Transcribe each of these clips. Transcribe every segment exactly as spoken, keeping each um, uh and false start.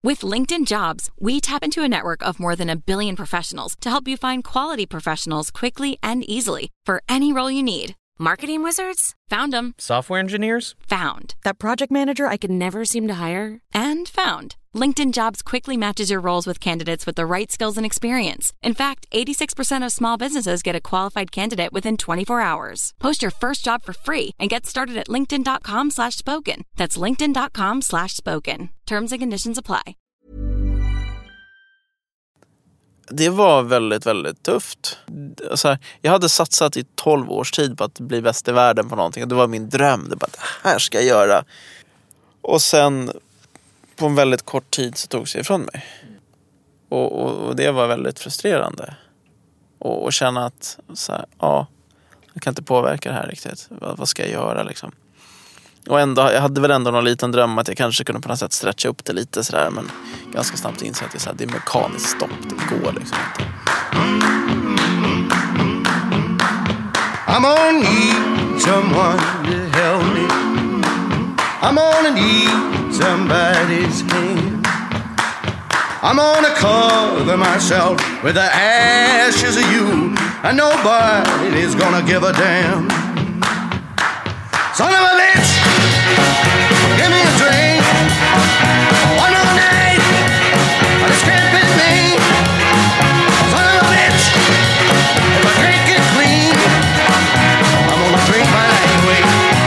With LinkedIn Jobs, we tap into a network of more than a billion professionals to help you find quality professionals quickly and easily for any role you need. Marketing wizards? Found them. Software engineers? Found. That project manager I could never seem to hire? And found. LinkedIn Jobs quickly matches your roles with candidates with the right skills and experience. In fact, eighty-six percent of small businesses get a qualified candidate within twenty-four hours. Post your first job for free and get started at linkedin.com slash spoken. That's linkedin.com slash spoken. Terms and conditions apply. Det var väldigt, väldigt tufft. Så här, jag hade satsat i tolv års tid på att bli bäst i världen på någonting. Och det var min dröm. Det var att det här ska jag göra. Och sen på en väldigt kort tid så tog sig ifrån mig. Och, och, och det var väldigt frustrerande. Och, och känna att så här, ja, jag kan inte påverka det här riktigt. Vad, vad ska jag göra liksom? Och ändå, jag hade väl ändå någon liten dröm att jag kanske kunde på något sätt stretcha upp det lite sådär. Men ganska snabbt insåg att det är, så här, det är mekaniskt stopp. Det går liksom inte. I'm gonna need someone to help me. I'm gonna need somebody's hand. I'm gonna cover myself with the ashes of you, and nobody's gonna give a damn. Son of a bitch, give me a drink. One more night, but it's can't be me. Son of a bitch, if I drink it clean, I'm gonna drink my life away.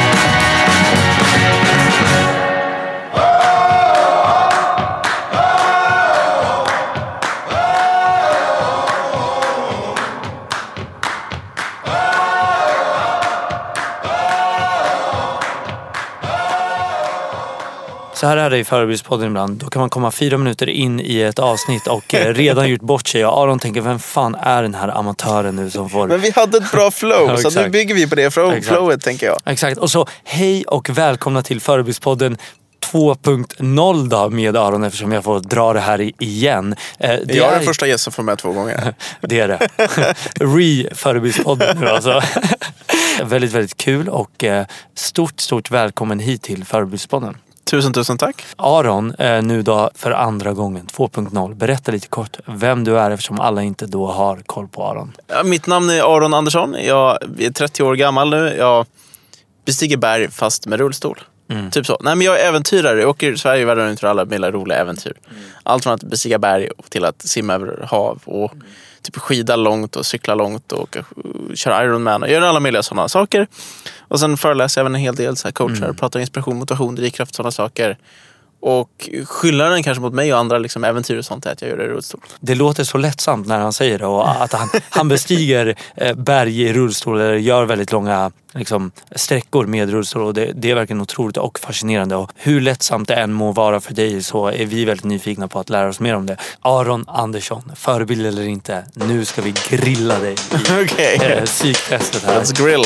Så här är det i Förebildspodden ibland. Då kan man komma fyra minuter in i ett avsnitt och redan gjort bort sig. Och Aron tänker, vem fan är den här amatören nu som får... Men vi hade ett bra flow, ja, så nu bygger vi på det flow, flowet, tänker jag. Exakt. Och så hej och välkomna till Förebildspodden två punkt noll då med Aron, eftersom jag får dra det här igen. Eh, det jag är är den första gästen som med två gånger. Det är det. Re-Förebildspodden nu alltså. Väldigt, väldigt kul och eh, stort, stort välkommen hit till Förebildspodden. Tusen, tusen tack. Aron, eh, nu då för andra gången, två punkt noll. Berätta lite kort vem du är, eftersom alla inte då har koll på Aron. Ja, mitt namn är Aron Andersson. Jag är trettio år gammal nu. Jag bestiger berg fast med rullstol. Mm. Typ så. Nej, men jag är äventyrare. Jag åker Sverige och världen runt för alla möjliga roliga äventyr. Mm. Allt från att bestiga berg till att simma över hav och mm. typ skida långt och cykla långt och köra Ironman och göra alla möjliga sådana saker. Och sen föreläser jag även en hel del så här coacher, mm. pratar inspiration, motivation, drivkraft, sådana saker. Och skillnaden kanske mot mig och andra liksom äventyr och sånt är att jag gör det i rullstol. Det låter så lättsamt när han säger det, och att han, han bestiger berg i rullstol eller gör väldigt långa liksom, sträckor med rullstol, och det, det är verkligen otroligt och fascinerande. Och hur lättsamt det än må vara för dig, så är vi väldigt nyfikna på att lära oss mer om det. Aron Andersson, förebild eller inte, nu ska vi grilla dig i okay. eh, psyktestet här. Let's grill.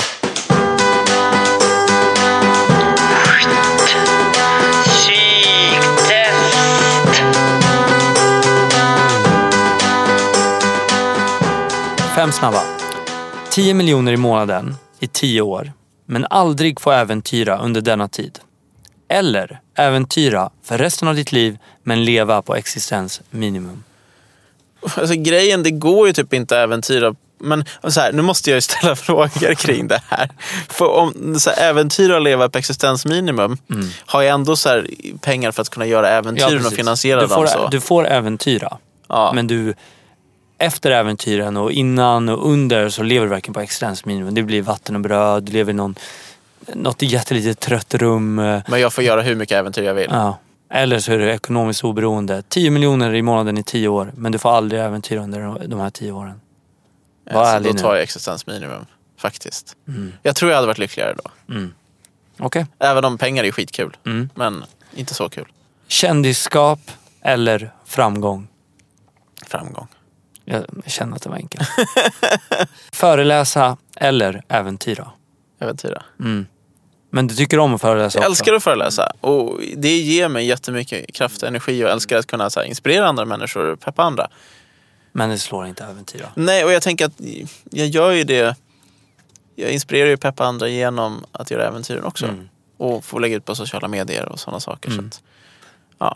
Fem snabba. tio miljoner i månaden i tio år, men aldrig få äventyra under denna tid. Eller äventyra för resten av ditt liv, men leva på existensminimum. Alltså grejen, det går ju typ inte att äventyra. Men så här, nu måste jag ju ställa frågor kring det här. För om så här, äventyra och leva på existensminimum, mm. har jag ändå så här, pengar för att kunna göra äventyren, ja, och finansiera du får, dem så. Du får äventyra, ja. Men du... Efter äventyren och innan och under så lever du verkligen på existensminimum. Det blir vatten och bröd, du lever i någon, något jättelitet trött rum. Men jag får göra hur mycket äventyr jag vill. Ja. Eller så är du ekonomiskt oberoende. tio miljoner i månaden i tio år, men du får aldrig äventyra under de här tio åren. Var ja, då tar jag existensminimum, faktiskt. Mm. Jag tror jag hade varit lyckligare då. Mm. Okej. Okay. Även om pengar är skitkul, mm. men inte så kul. Kändisskap eller framgång? Framgång. Jag känner att det var enkelt. Föreläsa eller äventyra? Äventyra. Mm. Men du tycker om att föreläsa Jag också? älskar att föreläsa. Och det ger mig jättemycket kraft och energi. Och jag älskar att kunna så här, inspirera andra människor och peppa andra. Men det slår inte äventyra. Nej, och jag tänker att jag gör ju det. Jag inspirerar ju peppa andra genom att göra äventyren också. Mm. Och få lägga ut på sociala medier och sådana saker. Mm. Så att, ja.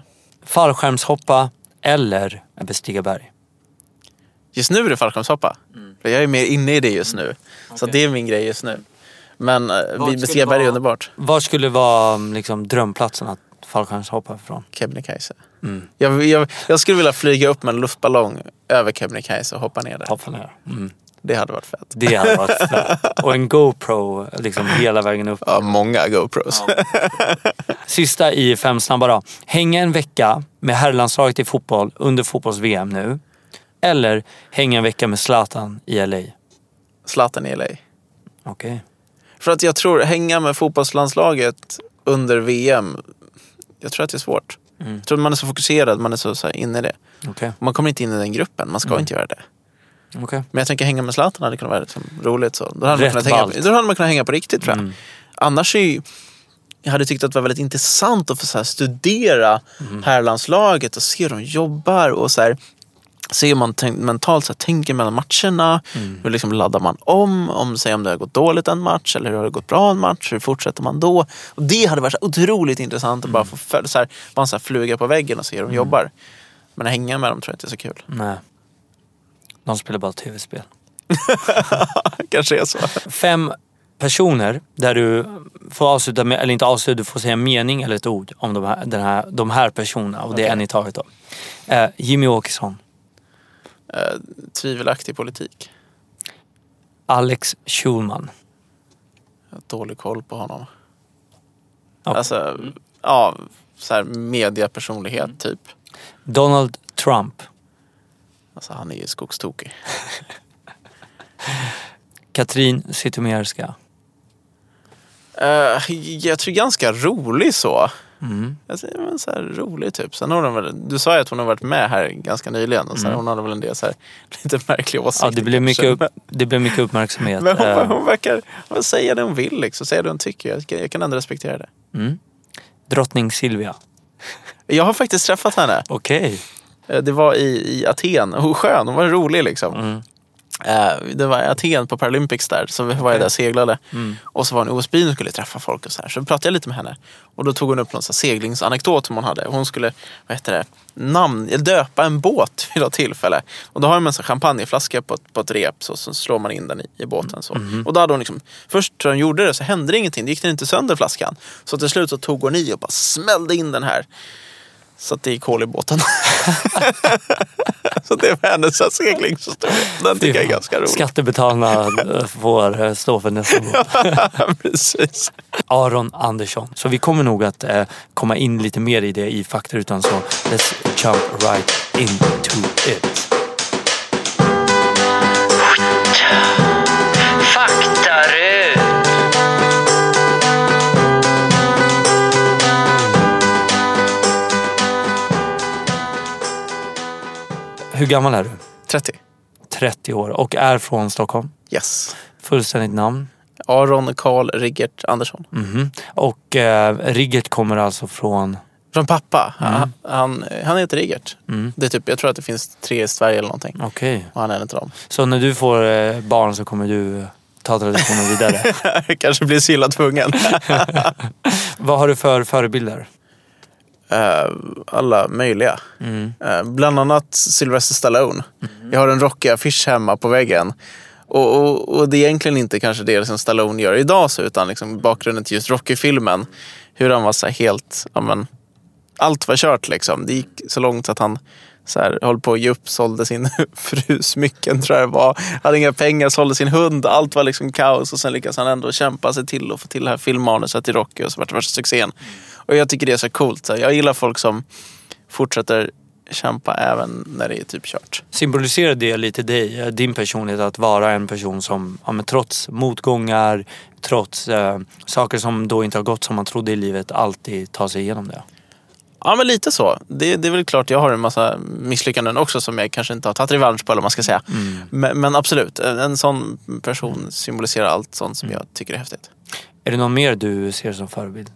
Fallskärmshoppa eller bestiga berg? Just nu är det fallskärmshoppa. Mm. Jag är mer inne i det just nu. Okay. Så det är min grej just nu. Men vi bestiga berg är underbart. Vad skulle vara liksom, drömplatsen att fallskärmshoppa från? Kebnekaise. Mm. Jag, jag, jag skulle vilja flyga upp med en luftballong över Kebnekaise och hoppa ner där. Hoppa ner. Mm. Det hade varit fett. Det hade varit fett. Och en GoPro liksom hela vägen upp. Ja, många GoPros. Ja. Sista i fem snabba då. Hänga en vecka med herrlandslaget i fotboll under fotbolls-V M nu. Eller hänga en vecka med Zlatan i L A. Zlatan i L A. Okej. Okay. För att jag tror hänga med fotbollslandslaget under V M, jag tror att det är svårt. Mm. Jag tror att man är så fokuserad, man är så, så här inne i det. Okay. Man kommer inte in i den gruppen, man ska mm. inte göra det. Okay. Men jag tänker hänga med Zlatan hade kunnat vara liksom roligt så. Då hade, man kunnat hänga, då hade man kunnat hänga på riktigt tror jag. Mm. Annars är jag hade tyckt att det var väldigt intressant att få så här studera mm. herrlandslaget och se hur de jobbar och så här, se hur man tänk, mentalt så här, tänker mellan matcherna. Mm. Hur liksom laddar man om, om, säg, om det har gått dåligt en match eller hur har det gått bra en match, hur fortsätter man då? Och det hade varit så otroligt intressant att mm. bara få följa, så här, bara så här, fluga på väggen och se hur de mm. jobbar. Men att hänga med dem tror jag inte är så kul. Nej. De spelar bara tv-spel. Kanske är så. Fem personer där du får avsluta med, eller inte avsluta, du får säga en mening eller ett ord om de här, den här, de här personerna. Och okay. Det är en i taget då. Eh, Jimmy Åkesson. Eh, tvivelaktig politik. Alex Schulman. Jag har dålig koll på honom. Okay. Alltså, ja, så här mediapersonlighet mm. typ. Donald Trump. Alltså han är ju skogstokig. Katrin Zytomierska. Uh, jag tror ganska rolig så. Mm. Alltså, men så här rolig typ. Sen har hon väl, du sa ju att hon har varit med här ganska nyligen. Och så här, mm. Hon hade väl en del så här, lite märkliga åsikter. Ja, det blev mycket, upp, det blev mycket uppmärksamhet. Men hon, hon verkar hon säger det hon vill. Liksom. Säger det hon tycker. Jag, jag kan ändå respektera det. Mm. Drottning Silvia. Jag har faktiskt träffat henne. Okej. Okay. Det var i, i Aten. Hon skön, hon var rolig liksom. Mm. Det var i Aten på Paralympics där. Så var jag där och seglade. Mm. Och så var hon i O S B och skulle träffa folk och så här. Så pratade jag lite med henne. Och då tog hon upp någon så här seglingsanekdot som hon hade. Hon skulle, vad heter det, namn, döpa en båt vid något tillfälle. Och då har man en sån champagneflaska på, på ett rep. Så, så slår man in den i, i båten. Så. Mm. Och då hade hon liksom, först när hon gjorde det så hände det ingenting. Det gick den inte sönder flaskan. Så till slut så tog hon i och bara smällde in den här. Så att det gick hål i båten. Så det var hennes seglingshistoria. Den tycker jag är ganska rolig. Skattebetalarna får stå för nästa gång. Ja, precis. Aron Andersson. Så vi kommer nog att eh, komma in lite mer i det i faktarutan. Så let's jump right into it. Faktarut. Hur gammal är du? trettio. trettio år och är från Stockholm? Yes. Fullständigt namn? Aron Karl Riggert Andersson. Mm-hmm. Och eh, Riggert kommer alltså från? Från pappa. Mm. Han, han, han heter Riggert. Mm. Det är typ, jag tror att det finns tre i Sverige eller någonting. Okej. Okay. Och han är inte dem. Så när du får eh, barn så kommer du ta traditionen vidare? Kanske blir Silla tvungen. Vad har du för förebilder? Uh, alla möjliga. Mm. Uh, bland annat Sylvester Stallone. Mm. Jag har en Rocky-affisch hemma på väggen. Och, och, och det är egentligen inte kanske det som Stallone gör idag så, utan liksom bakgrunden till just Rocky-filmen. Hur han var så här helt, ja men, allt var kört liksom. Det gick så långt att han så här, höll på att ge upp, sålde sin fru smycken tror jag det var. Hade inga pengar, sålde sin hund. Allt var liksom kaos och sen lyckades han ändå kämpa sig till och få till det här filmmanuset till Rocky och så var det värsta succén. Och jag tycker det är så coolt. Jag gillar folk som fortsätter kämpa även när det är typ kört. Symboliserar det lite dig, din personlighet, att vara en person som ja, men trots motgångar, trots eh, saker som då inte har gått som man trodde i livet, alltid tar sig igenom det? Ja, men lite så. Det, det är väl klart, jag har en massa misslyckanden också som jag kanske inte har tagit revansch på, eller vad man ska säga. Mm. Men, men absolut, en sån person symboliserar allt sånt som jag tycker är häftigt. Är det någon mer du ser som förebild?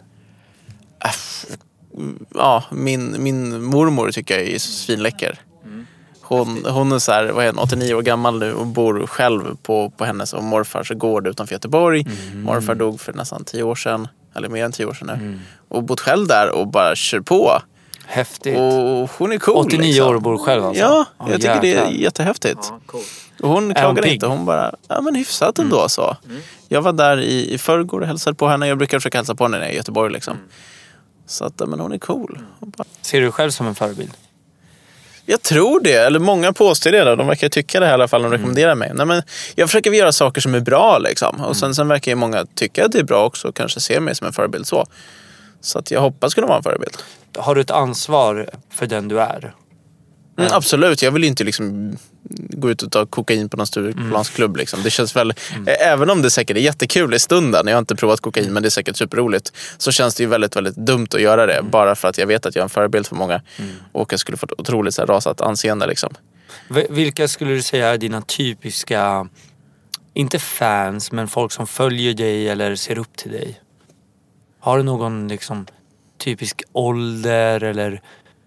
Ja, min, min mormor tycker jag är svinläcker. Hon, hon är så här, vad är hon, åttionio år gammal nu och bor själv på, på hennes och morfars gård utanför Göteborg. Mm. Morfar dog för nästan tio år sedan, eller mer än tio år sedan nu. Mm. Och bott själv där och bara kör på. Häftigt. Och hon är cool. åttionio liksom. år och bor själv alltså. Ja, oh, jag tycker jäklar. det är jättehäftigt. Ja, cool. Och hon klagar pigg? inte, hon bara, ja men hyfsat ändå mm. så. Mm. Jag var där i, i förrgår och hälsade på henne. Jag brukar försöka hälsa på henne när jag är i Göteborg liksom. Mm. Så att, men hon är cool. Hon bara... Ser du dig själv som en förebild? Jag tror det, eller många påstår det då. De verkar tycka det här i alla fall, de rekommenderar mig. Nej, men jag försöker göra saker som är bra liksom. Och sen, sen verkar ju många tycka att det är bra också och kanske ser mig som en förebild så. Så att jag hoppas kunna vara en förebild. Har du ett ansvar för den du är? Mm, absolut, jag vill inte liksom gå ut och ta kokain på någon Stureplansklubb liksom. Det känns väl, mm. även om det säkert är jättekul i stunden, jag har inte provat kokain men det är säkert superroligt, så känns det ju väldigt, väldigt dumt att göra det, mm. bara för att jag vet att jag är en förebild för många mm. och jag skulle få ett otroligt så här, rasat anseende liksom. Vilka skulle du säga är dina typiska, inte fans, men folk som följer dig eller ser upp till dig? Har du någon liksom typisk ålder eller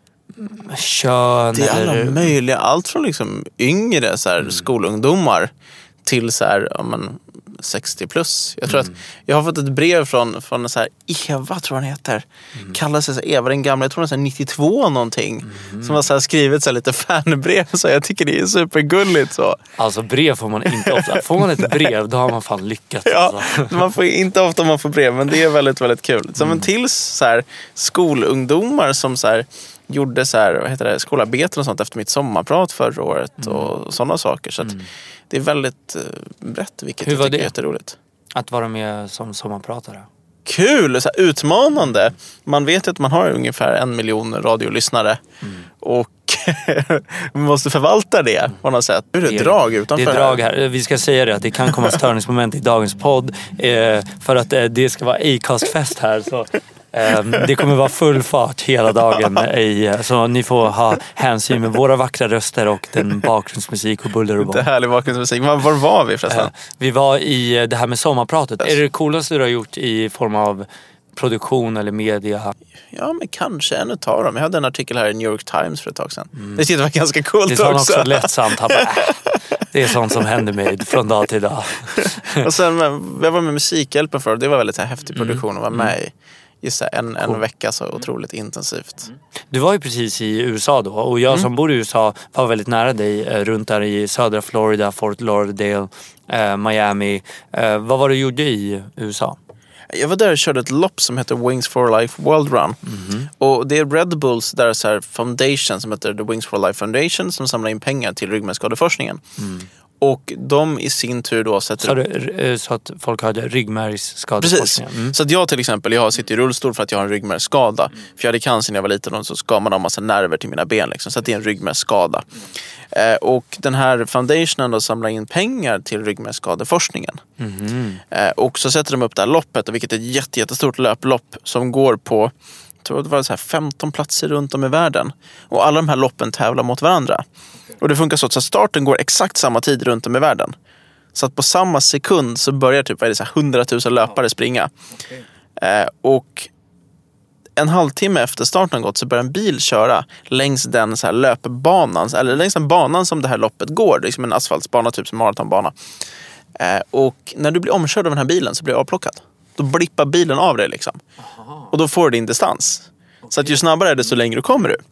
kön? Det är alla eller... möjliga, allt från liksom yngre så här, mm. skolungdomar till så här, ja, men, sextio plus. Jag tror mm. att jag har fått ett brev från, från så här, Eva tror jag hon heter. Mm. Kallar sig så här, Eva den gamla, jag tror hon är så här nittiotvå någonting. Mm. Som har så här, skrivit så här, lite fanbrev. Så jag tycker det är supergulligt så. Alltså brev får man inte ofta. Får man ett brev då har man fan lyckats. Ja, alltså. Man får inte ofta man får brev, men det är väldigt, väldigt kul. Som mm. en till så här, skolungdomar som så här, gjorde så här, vad heter det, skolarbeten och sånt efter mitt sommarprat förra året mm. och sådana saker. Så att mm. det är väldigt uh, brett, vilket Hur jag var tycker det? är jätteroligt. Att vara med som sommarpratare? Kul, så här, utmanande. Man vet att man har ungefär en miljon radiolyssnare mm. och man måste förvalta det på något sätt. Hur är det, det drag utanför? Det är drag här. Vi ska säga det att det kan komma störningsmoment i dagens podd eh, för att eh, det ska vara Acast-fest här så det kommer vara full fart hela dagen i, så ni får ha hänsyn med våra vackra röster och den bakgrundsmusik och buller och bång. Det härlig bakgrundsmusik. Men var var vi förresten? Vi var i det här med sommarpratet. Yes. Är det det coolaste du har gjort i form av produktion eller media? Ja, men kanske en utav dem. Jag hade en artikel här i New York Times för ett tag sedan. Mm. Det var ganska coolt också. Det var också lättsamt. Han bara, äh, det är sånt som händer mig från dag till dag. Och sen, jag var med Musikhjälpen för det var väldigt här, häftig produktion att vara med i. Just det, en, en cool. vecka så otroligt intensivt. Du var ju precis i U S A då och jag mm. som bor i U S A var väldigt nära dig eh, runt där i södra Florida, Fort Lauderdale, eh, Miami. Eh, vad var du gjorde i U S A? Jag var där och körde ett lopp som heter Wings for Life World Run. Mm. Och det är Red Bulls där så här foundation som heter The Wings for Life Foundation som samlar in pengar till ryggmärgsskadeforskningen. Mm. Och de i sin tur då sätter... Så, du, så att folk hade ryggmärgsskadeforskning? Precis. Mm. Så att jag till exempel, jag sitter i rullstol för att jag har en ryggmärgsskada. Mm. För jag hade cancer när jag var liten och så skar man en massa nerver till mina ben. Liksom, så att det är en ryggmärgsskada. Mm. Eh, och den här foundationen då samlar in pengar till ryggmärgsskadeforskningen. Mm. Eh, och så sätter de upp det här loppet, vilket är ett jätte, jättestort löplopp som går på... Jag tror det var så här femton platser runt om i världen. Och alla de här loppen tävlar mot varandra. Och det funkar så att starten går exakt samma tid runt om i världen. Så att på samma sekund så börjar typ vad är det, så här hundratusen löpare springa. Eh, och en halvtimme efter starten gått så börjar en bil köra längs den så här löpbanan. Eller längs den banan som det här loppet går. Det är liksom en asfaltsbana, typ som maratonbana. Eh, och när du blir omkörd av den här bilen så blir du avplockad. Då blippar bilen av dig liksom. Och då får du din distans. Så att ju snabbare är det så längre kommer du.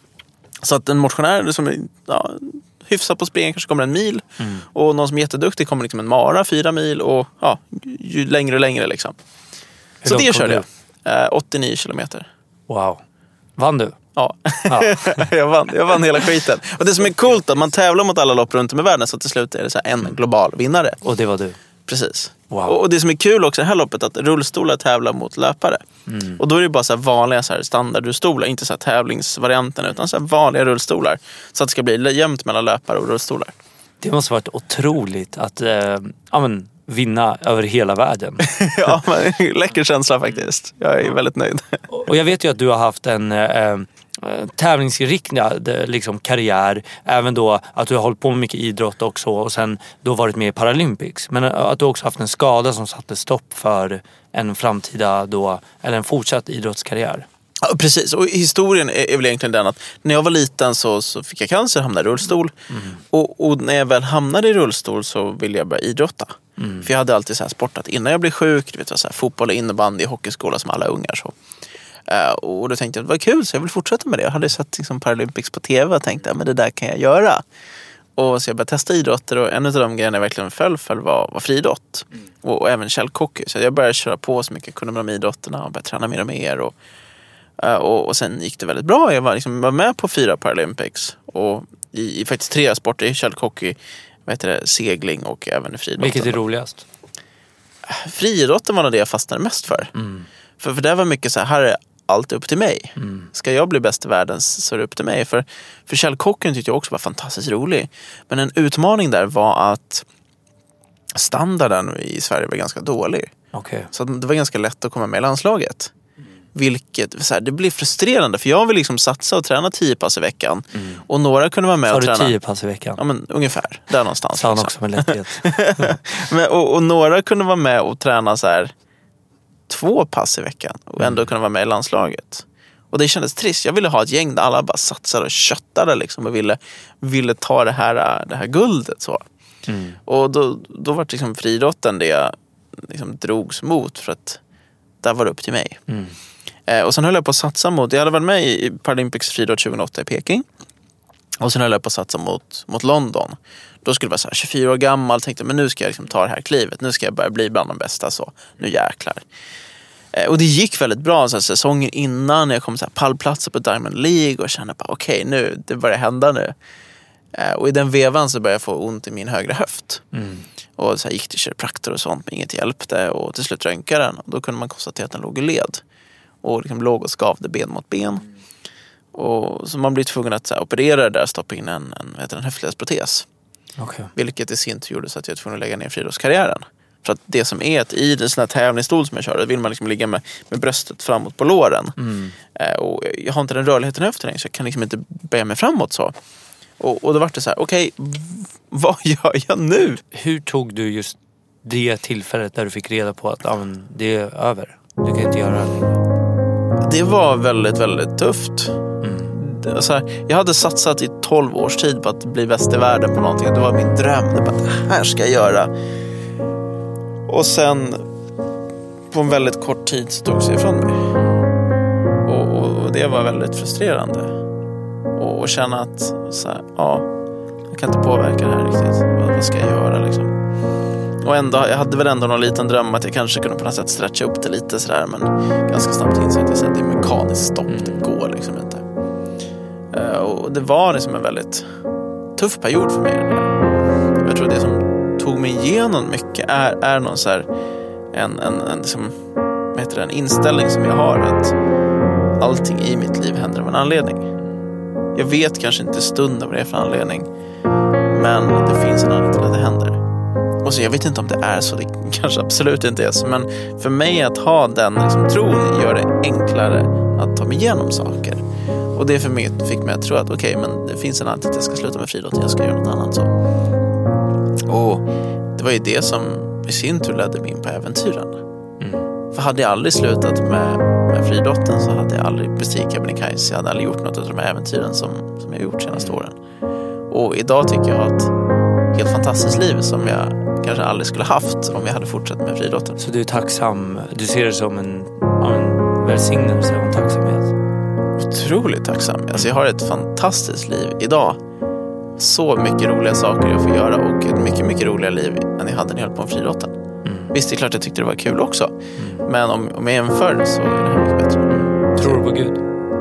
Så att en motionär som är ja, hyfsat på springen kanske kommer en mil. Mm. Och någon som är jätteduktig kommer liksom en mara, fyra mil. Och ja, ju längre och längre liksom. Hur så det körde jag. Eh, åttionio kilometer. Wow. Vann du? Ja, ja. jag, vann, jag vann hela skiten. Och det som är coolt är att man tävlar mot alla lopp runt om i världen. Så till slut är det så här en global vinnare. Och det var du? Precis. Wow. Och det som är kul också i det här loppet är att rullstolar tävlar mot löpare. Mm. Och då är det bara så här vanliga så här standardrullstolar, inte så här tävlingsvarianten utan så här vanliga rullstolar. Så att det ska bli jämnt mellan löpare och rullstolar. Det måste varit otroligt att eh, ja, men, vinna över hela världen. Ja, men, läcker känsla faktiskt. Jag är väldigt nöjd. Och jag vet ju att du har haft en... Eh, tävlingsinriktad liksom, karriär, även då att du har hållit på med mycket idrott också och sen då varit med i Paralympics, men att du också haft en skada som satte stopp för en framtida då, eller en fortsatt idrottskarriär. Ja, precis, och historien är, är väl egentligen den att när jag var liten så, så fick jag cancer och hamnade i rullstol. Mm. Och, och när jag väl hamnade i rullstol så ville jag börja idrotta. Mm. För jag hade alltid så här sportat innan jag blev sjuk, du vet, så här, fotboll, innebandy, hockeyskola som alla ungar så. Uh, och då tänkte jag att det var kul, så jag vill fortsätta med det. Jag hade sett liksom, Paralympics på tv och tänkte att det där kan jag göra. Och så jag började testa idrotter, och en av de grejerna jag verkligen föll för var, var friidrott. Mm. Och, och även källhockey. Så jag började köra på så mycket, kunde med de idrotterna och började träna mer och mer. Och, uh, och, och sen gick det väldigt bra. Jag var, liksom, var med på fyra Paralympics. Och i, i faktiskt tre sporter, i källhockey, vad heter det, segling och även i friidrotten. Vilket är roligast? Friidrotten var nog det jag fastnade mest för. Mm. För, för det var mycket så här, här är allt upp till mig. Mm. Ska jag bli bäst i världen så är det upp till mig. För, för källkocken tyckte jag också var fantastiskt rolig. Men en utmaning där var att standarden i Sverige var ganska dålig. Okay. Så det var ganska lätt att komma med i landslaget. Mm. Vilket, så här, det blir frustrerande. För jag vill liksom satsa och träna tio pass i veckan. Mm. Och några kunde vara med och träna. Har du tio pass i veckan? Ja, men ungefär. Där någonstans. Sa han också med lätthet. men, och, och några kunde vara med och träna så här två pass i veckan och ändå kunna vara med i landslaget. Och det kändes trist. Jag ville ha ett gäng där alla bara satsade och köttade liksom, och ville, ville ta det här, det här guldet. Så. Mm. Och då, då var det liksom friidrotten det jag liksom drogs mot, för att där var det upp till mig. Mm. Eh, och sen höll jag på att satsa mot, jag hade varit med i Paralympics friidrott tjugohundraåtta i Peking. Och sen höll jag på att satsa mot, mot London. Då skulle jag vara så här tjugofyra år gammal. Tänkte, men nu ska jag liksom ta det här klivet. Nu ska jag börja bli bland de bästa. Så nu jäklar. Eh, och det gick väldigt bra. Så här, säsongen innan jag kom så här pallplatser på Diamond League. Och kände bara, okej, okay, nu, det börjar hända nu. Eh, och i den vevan så började jag få ont i min högra höft. Mm. Och så här, gick till kiropraktor och sånt. Men inget hjälpte. Och till slut röntgade den. Och då kunde man konstatera att den låg i led. Och liksom låg och skavde ben mot ben. Och så man blir tvungen att så här, operera det där, stoppa in en, en, en höftledsprotes. Okay. Vilket i sin tur gjorde så att jag var tvungen att lägga ner friidrottskarriären. För att det som är att i den sån här tävlingsstol som jag kör, vill man liksom ligga med, med bröstet framåt på låren. Mm. Eh, och jag har inte den rörligheten i höften, så jag kan liksom inte böja mig framåt så. Och, och då var det så här, okej, okay, vad gör jag nu? Hur tog du just det tillfället där du fick reda på att ah, men det är över? Du kan inte göra det. Det var väldigt, väldigt tufft. Mm. Så här, jag hade satsat i tolv års tid på att bli bäst i världen på någonting. Det var min dröm. Det, bara, det här ska jag göra. Och sen på en väldigt kort tid så tog sig ifrån mig. Och, och, och det var väldigt frustrerande. Och, och känna att så här, ja, jag kan inte påverka det här riktigt. Vad, vad ska jag göra liksom? Och ändå, jag hade väl ändå någon liten dröm att jag kanske kunde på något sätt stretcha upp det lite sådär, men ganska snabbt insåg att det är mekaniskt stopp, det går liksom inte. Uh, och det var liksom en väldigt tuff period för mig. Jag tror det som tog mig igenom mycket är, är någon så här en, en, en, liksom, vad heter det, en inställning som jag har, att allting i mitt liv händer av en anledning. Jag vet kanske inte stunden vad det är för anledning, men det finns en anledning till att det händer. Och så jag vet inte om det är så, det kanske absolut inte är så, men för mig att ha den liksom, tron gör det enklare att ta mig igenom saker. Och det för mig fick mig att tro att okej, okay, men det finns en anledning att jag ska sluta med friidrott, jag ska göra något annat så. Och det var ju det som i sin tur ledde mig in på äventyren. Mm. För hade jag aldrig slutat med, med friidrotten så hade jag aldrig bestigit Kebnekaise, jag hade aldrig gjort något av de här äventyren som, som jag gjort senaste åren. Och idag tycker jag att helt fantastiskt liv som jag kanske aldrig skulle haft om jag hade fortsatt med friidrotten. Så du är tacksam, du ser det som en, en välsignelse och en tacksamhet? Otroligt tacksam. Alltså jag har ett fantastiskt liv idag. Så mycket roliga saker jag får göra och ett mycket, mycket roligare liv än jag hade när jag höll på med friidrotten. Mm. Visst, det är klart jag tyckte det var kul också. Mm. Men om, om jag jämför så är det här mycket bättre. Mm. Tror du på Gud?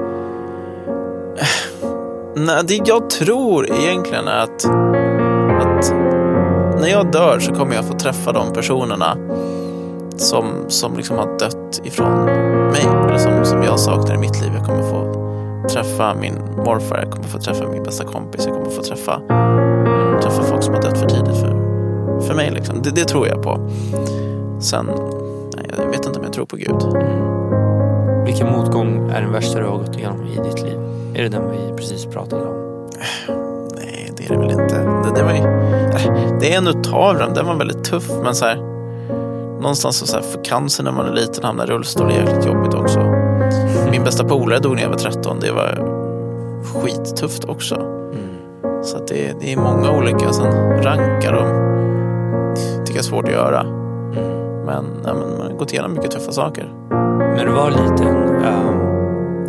Nej, det jag tror egentligen är att, att när jag dör så kommer jag få träffa de personerna som, som liksom har dött ifrån mig. Eller som, som jag saknar i mitt liv. Jag kommer få träffa min morfar, jag kommer få träffa min bästa kompis, jag kommer få träffa, träffa folk som har dött för tidigt för, för mig. Liksom. Det, det tror jag på. Sen, nej, jag vet inte om jag tror på Gud. Mm. Vilken motgång är den värsta du har gått igenom i ditt liv? Är det den vi precis pratade om? Nej, det är det väl inte. Det, det, var ju, det är en utav dem. Den var väldigt tuff, men så här, någonstans så, så här, för cancer när man är liten hamnar i rullstol är jäkligt jobbigt också. Min bästa polare dog när jag var tretton. Det var skittufft också. Mm. Så att det, det är många olika sen rankar och tycker jag är svårt att göra. Mm. Men, ja, men man har gått igenom mycket tuffa saker. När du var liten, um,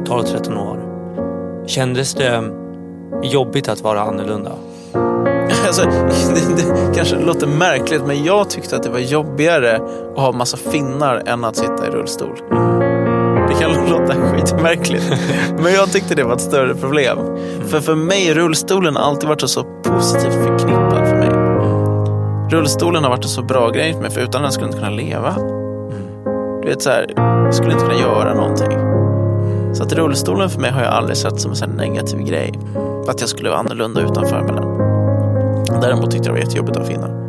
tolv tretton år. Kändes det jobbigt att vara annorlunda? Alltså, det, det kanske låter märkligt, men jag tyckte att det var jobbigare att ha massa finnar än att sitta i rullstol. Det kan låta skitmärkligt, men jag tyckte det var ett större problem. Mm. För för mig, rullstolen har alltid varit så positivt förknippad för mig. Mm. Rullstolen har varit en så bra grej för mig, för utan den skulle jag inte kunna leva. Mm. Du vet så här, jag skulle inte kunna göra någonting. Mm. Så att rullstolen för mig har jag aldrig sett som en sån negativ grej. Att jag skulle vara annorlunda utanför med den. Däremot tyckte jag det var jättejobbigt att finna.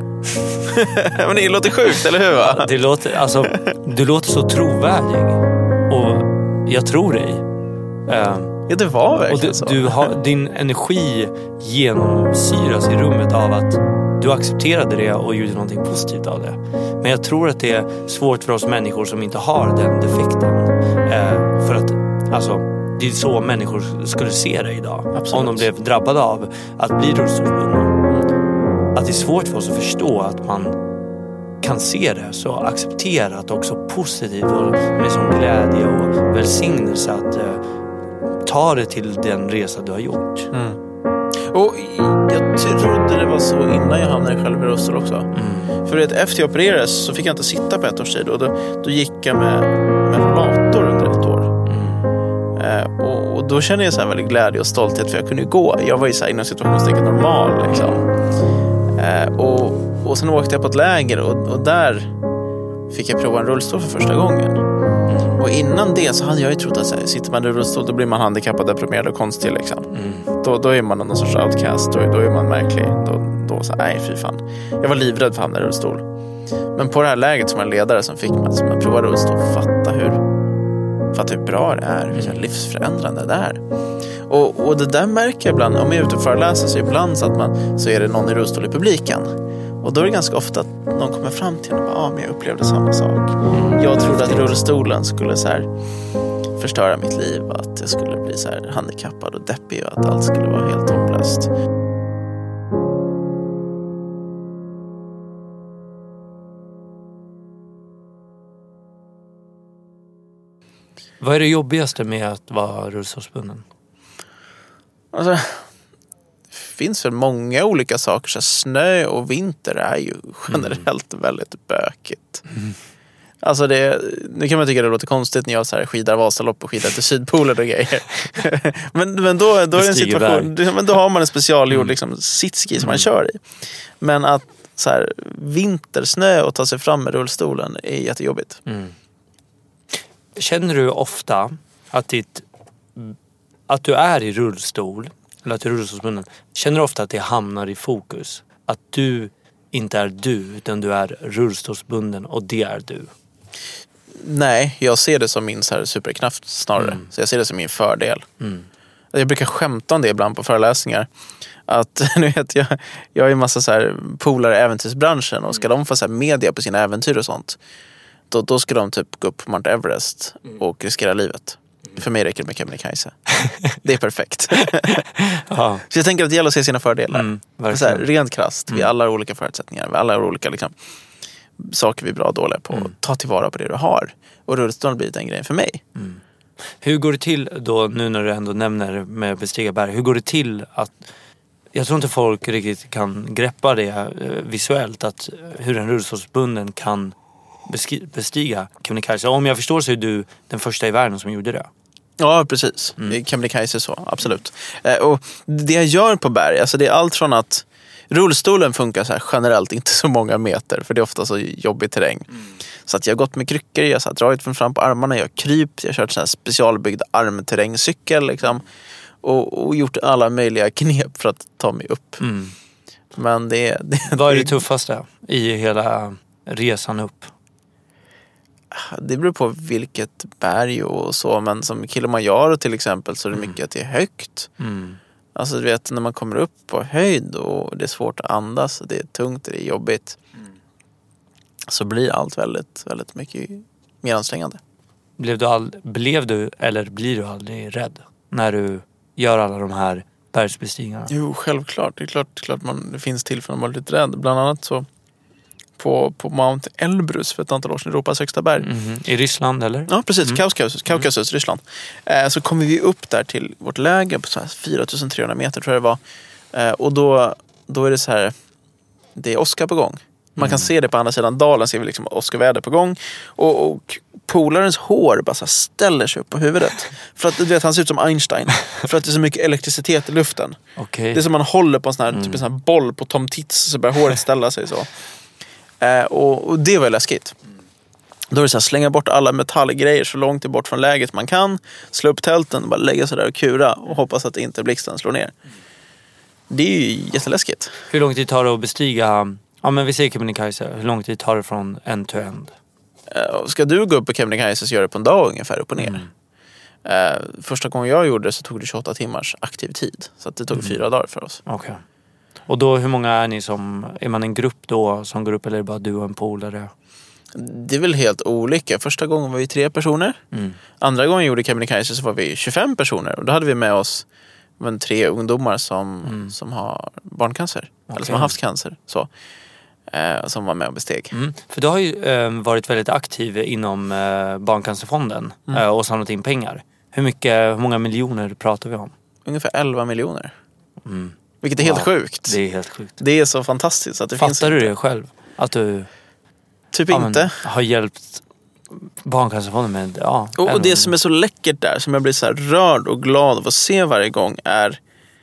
Men det låter sjukt, eller hur? Va? Ja, det låter, alltså, du låter så trovärdig. Och jag tror dig. Uh, ja, det var verkligen och du, så. Du har, din energi genomsyras i rummet av att du accepterade det och gjorde någonting positivt av det. Men jag tror att det är svårt för oss människor som inte har den defekten. Uh, för att, alltså, det är så människor skulle se det idag. Absolut. Om de blev drabbade av att bli rullstolsbundna. Att det är svårt för oss att förstå att man kan se det så accepterat och också positivt och med sån glädje och välsignelse att eh, ta det till den resa du har gjort. Mm. Och jag trodde det var så innan jag hamnade själv i rullstol också. Mm. För att efter jag opererades så fick jag inte sitta på ett års tid och då, då gick jag med, med rollator under ett år. Mm. Eh, och, och då kände jag så här väldigt glädje och stolthet, för jag kunde ju gå. Jag var ju så här inom situationstecken normal liksom. Eh, och, och sen åkte jag på ett läger och, och där fick jag prova en rullstol för första gången. Mm. Och innan det så hade jag ju trott att så här, sitter man i rullstol då blir man handikappad, deprimerad och konstig liksom. Mm. Då, då är man någon sorts outcast, då, då är man märklig. Då, då så här, nej fy fan. Jag var livrädd för att hamna i rullstol. Men på det här läget som en ledare som fick mig som prova rullstol, fatta hur fatta hur bra det är, hur livsförändrande det är. Och, och det där märker jag ibland, om jag är ute och föreläser så ibland så, att man, så är det någon i rullstol i publiken. Och då är det ganska ofta att någon kommer fram till en och bara, ja, men jag upplevde samma sak. Jag trodde att rullstolen skulle så här förstöra mitt liv, att jag skulle bli så här handikappad och deppig och att allt skulle vara helt hopplöst. Vad är det jobbigaste med att vara rullstolsbunden? Alltså, det finns väl många olika saker. Så snö och vinter är ju generellt mm. väldigt bökigt. Mm. Alltså det, nu kan man tycka det låter konstigt när jag så här skidar Vasalopp och skidar till Sydpolen och grejer. men, men då, då är det en situation, men då har man en specialgjord mm. liksom, sitski som mm. man kör i. Men att så här, vintersnö och ta sig fram med rullstolen är jättejobbigt. Mm. Känner du ofta att, ditt, att du är i rullstol eller att du är rullstolsbunden, känner du ofta att det hamnar i fokus? Att du inte är du utan du är rullstolsbunden och det är du? Nej, jag ser det som min så här superkraft snarare. Mm. Så jag ser det som min fördel. Mm. Jag brukar skämta om det ibland på föreläsningar. Att nu vet jag, jag har ju massa så här polare i äventyrsbranschen och ska de få så här media på sina äventyr och sånt. Då, då ska de typ gå upp på Mount Everest och riskera livet. Mm. För mig räcker det med Kebnekaise. Det är perfekt. Ja. Så jag tänker att det gäller att se sina fördelar. Mm, så här, rent krasst. Mm. Vi alla har olika förutsättningar. Vi alla har olika liksom, saker vi är bra och dåliga på. Mm. Ta tillvara på det du har. Och rullstol blir det en grej för mig. Mm. Hur går det till då, nu när du ändå nämner med bestiga berg, hur går det till att, jag tror inte folk riktigt kan greppa det eh, visuellt, att hur en rullstolsbunden kan bestiga Kebnekaise. Om jag förstår så är du den första i världen som gjorde det. Ja, precis. Mm. Kebnekaise så, absolut. Eh, och det jag gör på berg, alltså det är allt från att rullstolen funkar så här generellt inte så många meter, för det är ofta så jobbig terräng. Mm. Så att jag har gått med kryckor, jag har dragit från fram på armarna, jag har krypt, jag har kört sån här specialbyggd armterrängcykel liksom, och, och gjort alla möjliga knep för att ta mig upp. Mm. Men det, det Vad är det tuffaste i hela resan upp? Det beror på vilket berg och så, men som Kilimanjaro till exempel så är det mycket att det är högt. Mm. Alltså du vet, när man kommer upp på höjd och det är svårt att andas, det är tungt, det är jobbigt. Mm. Så blir allt väldigt, väldigt mycket mer ansträngande. Blev du, all, blev du eller blir du aldrig rädd när du gör alla de här bergsbestigningarna? Jo, självklart. Det är klart, det är klart man, det finns tillfällen att vara lite rädd. Bland annat så på, på Mount Elbrus för ett antal år sedan, Europas högsta berg. Mm. I Ryssland eller? Ja, precis. Mm. Kaukasus, Kaukasus, mm. Ryssland. Eh, så kommer vi upp där till vårt läger på så här fyra tusen trehundra meter tror jag det var. Eh, och då, då är det så här, det är åska på gång. Man mm. kan se det på andra sidan dalen, ser vi liksom åskaväder på gång. Och, och polarens hår bara så här ställer sig upp på huvudet. För att du vet, han ser ut som Einstein. För att det är så mycket elektricitet i luften. Okay. Det är som man håller på en sån här, mm. typ en sån här boll på Tom Tits, så börjar håret ställa sig så. Eh, och, och det var läskigt. Då är det så här, slänga bort alla metallgrejer så långt bort från läget man kan. Slå upp tälten och bara lägga sig där och kura. Och hoppas att inte blixten slår ner. Det är ju jätteläskigt. Hur lång tid tar det att bestiga... Ja, men vi säger Kebnekaise. Hur lång tid tar det från end to end? Uh, ska du gå upp på Kebnekaise så gör det på en dag ungefär upp och ner. Mm. Uh, första gången jag gjorde det så tog det tjugoåtta timmars aktiv tid. Så att det tog mm. fyra dagar för oss. Okej. Okay. Och då, hur många är ni som... Är man en grupp då som går upp eller är det bara du och en polare? Det är väl helt olika. Första gången var vi tre personer. Mm. Andra gången jag gjorde Kebnekaise så var vi tjugofem personer. Och då hade vi med oss men, tre ungdomar som, mm. som har barncancer. Okay. Eller som har haft cancer. Så. Eh, som var med och besteg. Mm. För du har ju eh, varit väldigt aktiv inom eh, Barncancerfonden mm. eh, och samlat in pengar. Hur mycket, hur många miljoner pratar vi om? Ungefär elva miljoner. Mm. Vilket är helt wow. sjukt. Det är helt sjukt. Det är så fantastiskt att det Fattar finns. Fattar du det själv? Att du typ ja, inte men, har hjälpt Barncancerfonden med ja, och, och det som är så läckert där, som jag blir så här rörd och glad av att se varje gång, är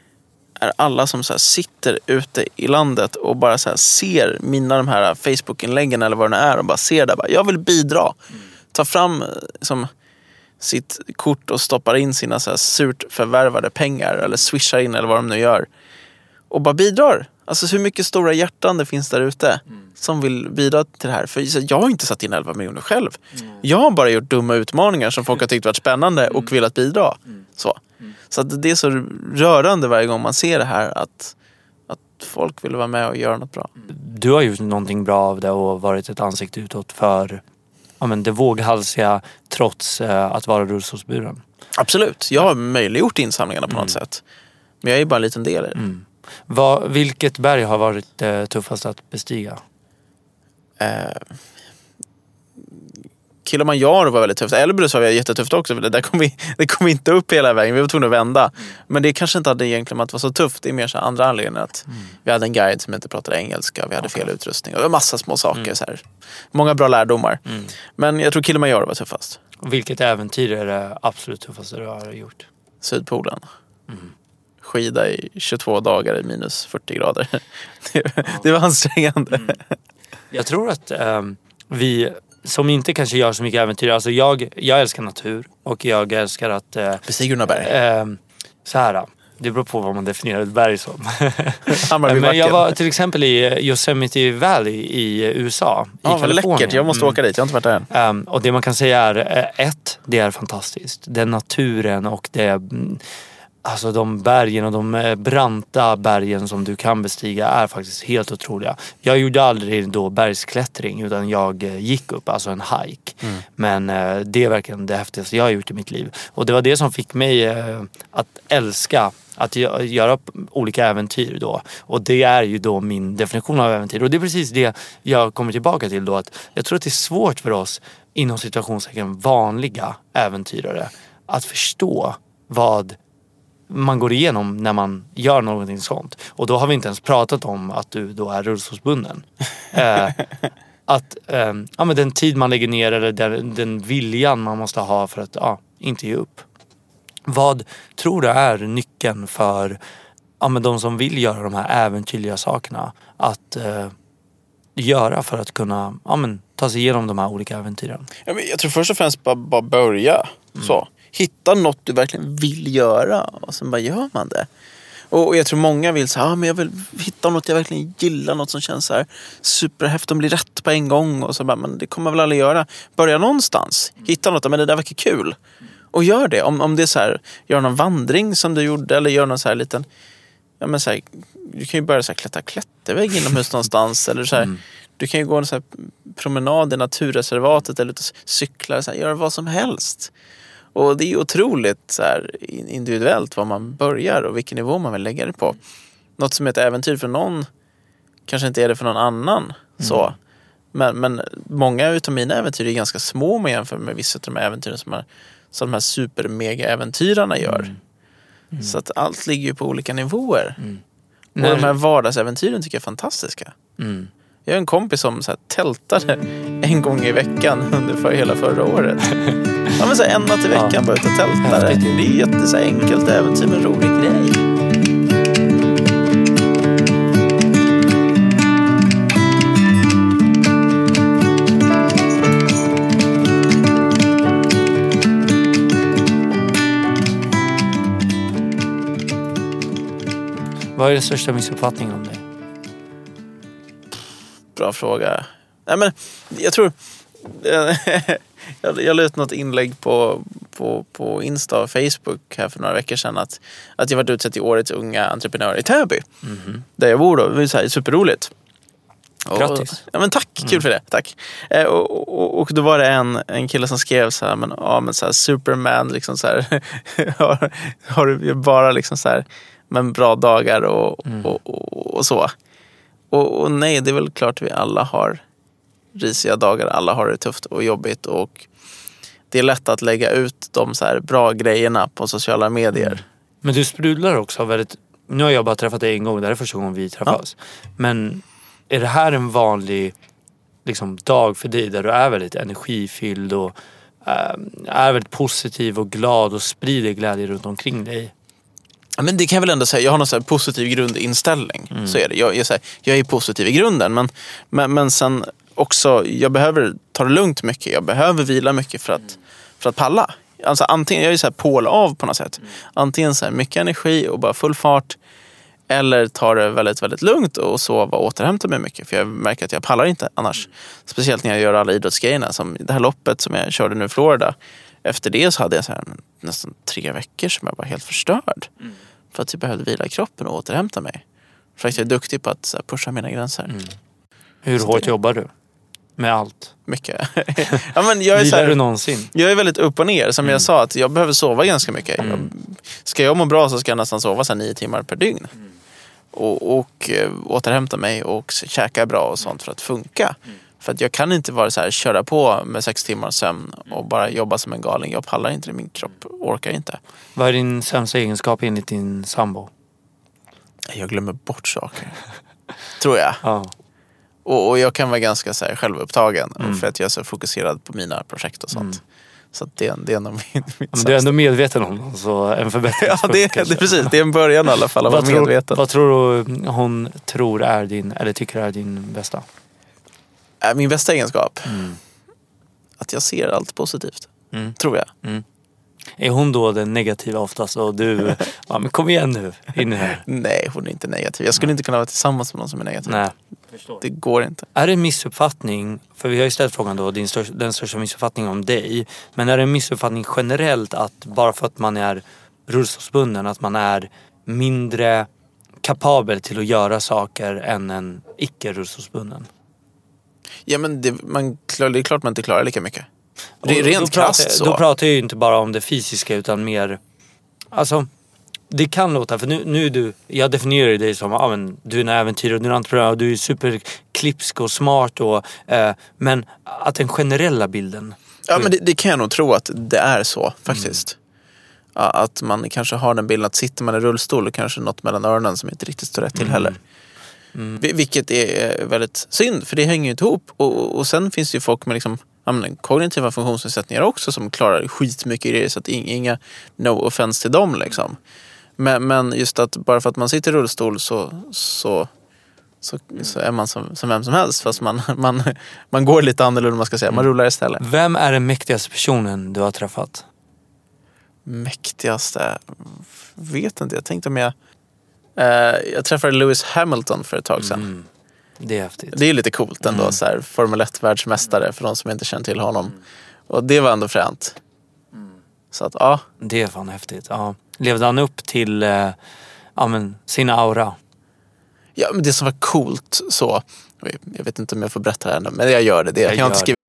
är alla som så här sitter ute i landet och bara så här ser mina de här Facebook-inläggen eller vad det är och bara ser där, bara, jag vill bidra. Mm. Ta fram som sitt kort och stoppar in sina så här surt förvärvade pengar eller swishar in eller vad de nu gör. Och bara bidrar. Alltså hur mycket stora hjärtan det finns där ute mm. som vill bidra till det här. För jag har inte satt in elva miljoner själv. Mm. Jag har bara gjort dumma utmaningar som folk har tyckt varit spännande mm. och velat bidra. Mm. Så. Mm. Så att det är så rörande varje gång man ser det här att, att folk vill vara med och göra något bra. Du har gjort någonting bra av det och varit ett ansikte utåt för ja, men det våghalsiga trots eh, att vara rullstolsburen. Absolut. Jag har möjliggjort insamlingarna på mm. något sätt. Men jag är bara en liten del i det. Mm. Vad, vilket berg har varit eh, tuffast att bestiga? Eh, Kilimanjaro var väldigt tufft. Elbrus var jättetufft också. För det där kom vi, det kom inte upp hela vägen. Vi var tvungna att vända. Mm. Men det kanske inte hade egentligen att det var så tufft. Det är mer så andra anledningar. Att mm. vi hade en guide som inte pratade engelska. Vi hade okay. fel utrustning. Och det var massa små saker. Mm. Så här. Många bra lärdomar. Mm. Men jag tror Kilimanjaro var tuffast. Och vilket äventyr är det absolut tuffaste du har gjort? Sydpolen. Mm. Skida i tjugotvå dagar i minus fyrtio grader. Det, det var ansträngande. Mm. Jag tror att um, vi som inte kanske gör så mycket äventyr. Alltså jag, jag älskar natur och jag älskar att... Uh, bestiga några berg. Uh, så här, det beror på vad man definierar ett berg som. Men jag var till exempel i Yosemite Valley i U S A. Ja, vad läckert. Jag måste åka dit. Jag har inte varit där än. Um, och det man kan säga är ett, det är fantastiskt. Det är naturen och det är... Alltså de bergen och de branta bergen som du kan bestiga är faktiskt helt otroliga. Jag gjorde aldrig då bergsklättring utan jag gick upp, alltså en hike. Mm. Men det är verkligen det häftigaste jag har gjort i mitt liv. Och det var det som fick mig att älska att göra olika äventyr då. Och det är ju då min definition av äventyr. Och det är precis det jag kommer tillbaka till då. Att jag tror att det är svårt för oss inom situationstecken vanliga äventyrare att förstå vad man går igenom när man gör någonting sånt. Och då har vi inte ens pratat om att du då är rullstolsbunden. eh, att eh, ja, men den tid man lägger ner eller den, den viljan man måste ha för att ja, inte ge upp. Vad tror du är nyckeln för ja, men de som vill göra de här äventyrliga sakerna att eh, göra för att kunna ja, men, ta sig igenom de här olika äventyren? Ja, men jag tror först och främst bara, bara börja mm. så. Hitta något du verkligen vill göra och sen bara gör man det. Och, och jag tror många vill säga, ah, men jag vill hitta något jag verkligen gillar, något som känns så här superhäftigt och blir rätt på en gång och så bara, men det kommer väl aldrig göra. Börja någonstans. Hitta något, men det där verkar kul. Och gör det. Om, om det är så här, gör någon vandring som du gjorde eller gör någon så här liten, ja men så här, du kan ju börja så här klättra klättervägg inomhus någonstans eller så här, mm. du kan ju gå en så här promenad i naturreservatet eller cykla, så här, göra vad som helst. Och det är otroligt så här, individuellt vad man börjar och vilken nivå man vill lägga det på. Något som är ett äventyr för någon kanske inte är det för någon annan. Mm. Så. Men, men många utav mina äventyr är ganska små med jämfört med vissa av de här äventyren som, är, som de här super-mega-äventyrarna gör. Mm. Mm. Så att allt ligger ju på olika nivåer. Mm. Och När... de här vardagsäventyren tycker jag är fantastiska. Mm. Jag har en kompis som så här tältade en gång i veckan under för hela förra året. Ja, men så här, en natt i veckan ja. bara ut och tältade. Det är ju jätte så här enkelt äventyr med en rolig grej. Vad är den största missuppfattningen om dig? Bra fråga. Nej, men jag tror jag, jag la ut något inlägg på, på, på Insta och Facebook här för några veckor sedan att, att jag varit utsett till årets unga entreprenör i Täby. Mm-hmm. Där jag bor då. Det är så här superroligt. Grattis. Och, ja, men tack, kul mm. för det. Tack. Eh, och, och, och då var det en, en kille som skrev så här, men ja, men så här Superman liksom så här har, har du bara liksom så här men bra dagar och, mm. och, och, och så. Och, och nej, det är väl klart vi alla har risiga dagar. Alla har det tufft och jobbigt. Och det är lätt att lägga ut de så här bra grejerna på sociala medier. Mm. Men du sprudlar också väldigt... Nu har jag bara träffat dig en gång. Det här är första gången vi träffas. Ja. Men är det här en vanlig liksom, dag för dig där du är väldigt energifylld och äh, är väldigt positiv och glad och sprider glädje runt omkring dig? Men det kan jag väl ändå säga, jag har någon så här positiv grundinställning. Mm. Så är det. Jag, jag, här, jag är positiv i grunden, men, men, men sen också, jag behöver ta det lugnt mycket. Jag behöver vila mycket för att, för att palla. Alltså antingen, jag är så här pål av på något sätt. Mm. Antingen så här mycket energi och bara full fart. Eller ta det väldigt, väldigt lugnt och sova och återhämta mig mycket. För jag märker att jag pallar inte annars. Mm. Speciellt när jag gör alla idrottsgrejerna. Som det här loppet som jag körde nu i Florida. Efter det så hade jag så här nästan tre veckor som jag var helt förstörd. Mm. För att jag behövde vila i kroppen och återhämta mig. För att jag är duktig på att så här, pusha mina gränser. Mm. Hur så hårt det... jobbar du? Med allt? Mycket. Ja, men jag är Vilar så här, du någonsin? Jag är väldigt upp och ner. Som mm. jag sa, att jag behöver sova ganska mycket. Mm. Jag, ska jag må bra så ska jag nästan sova så här, nio timmar per dygn. Mm. Och, och äh, återhämta mig och käka bra och sånt för att funka. Mm. För att jag kan inte vara så här, köra på med sex timmar sömn och bara jobba som en galen. Jag pallar inte det, min kropp orkar inte. Vad är din sämsta egenskap enligt din sambo? Jag glömmer bort saker. Tror jag. Ja. Och, och jag kan vara ganska så här, självupptagen. Mm. För att jag är så fokuserad på mina projekt och sånt. Mm. Så att det, det är nog min, min Men du är ändå medveten om så en förbättring. Ja, det, det är precis. Det är en början i alla fall att vara tror, medveten. Vad tror du hon tror är din, eller tycker är din bästa? Min bästa egenskap? Mm. Att jag ser allt positivt. Mm. Tror jag. Mm. Är hon då den negativa oftast och du, ja men kom igen nu, in här. Nej, hon är inte negativ. Jag skulle Nej. inte kunna vara tillsammans med någon som är negativ. Nej. Det går inte. Är det en missuppfattning, för vi har ju ställt frågan då, din största, den största missuppfattningen om dig, men är det en missuppfattning generellt att bara för att man är rullstolsbunden, att man är mindre kapabel till att göra saker än en icke-rullstolsbunden? Ja, men det, man, det är klart man inte klarar lika mycket. Det är rent krasst så. Då pratar jag ju inte bara om det fysiska utan mer... Alltså, det kan låta... För nu, nu är du... Jag definierar dig som ja, men, du är en äventyrare, du är en entreprenör, du är superklipsk och smart. Och, eh, men att den generella bilden... Ja, men det, det kan jag nog tro att det är så faktiskt. Mm. Att man kanske har den bilden att sitter man i rullstol och kanske något mellan öronen som inte riktigt står rätt till mm. heller. Mm. Vilket är väldigt synd, för det hänger ju inte ihop. Och, och sen finns det ju folk med liksom, menar, kognitiva funktionsnedsättningar också som klarar skitmycket grejer, så att inga no offense till dem liksom. Men, men just att bara för att man sitter i rullstol så, så, så, så är man som, som vem som helst, fast man, man, man går lite annorlunda, man ska säga. Man rullar istället. Vem är den mäktigaste personen du har träffat? Mäktigaste? Vet inte, jag tänkte om jag Uh, jag träffade Lewis Hamilton för ett tag sedan. Mm. Det är häftigt. Det är lite coolt ändå, mm. så här, Formel ett-världsmästare för de som inte känner till honom. Mm. Och det var ändå fränt. Mm. Så att, ja. Det är fan häftigt, ja. Levde han upp till uh, ja, men, sin aura? Ja, men det som var coolt så... Jag vet inte om jag får berätta det här nu, men jag gör det. det. Jag, jag har inte skrivit...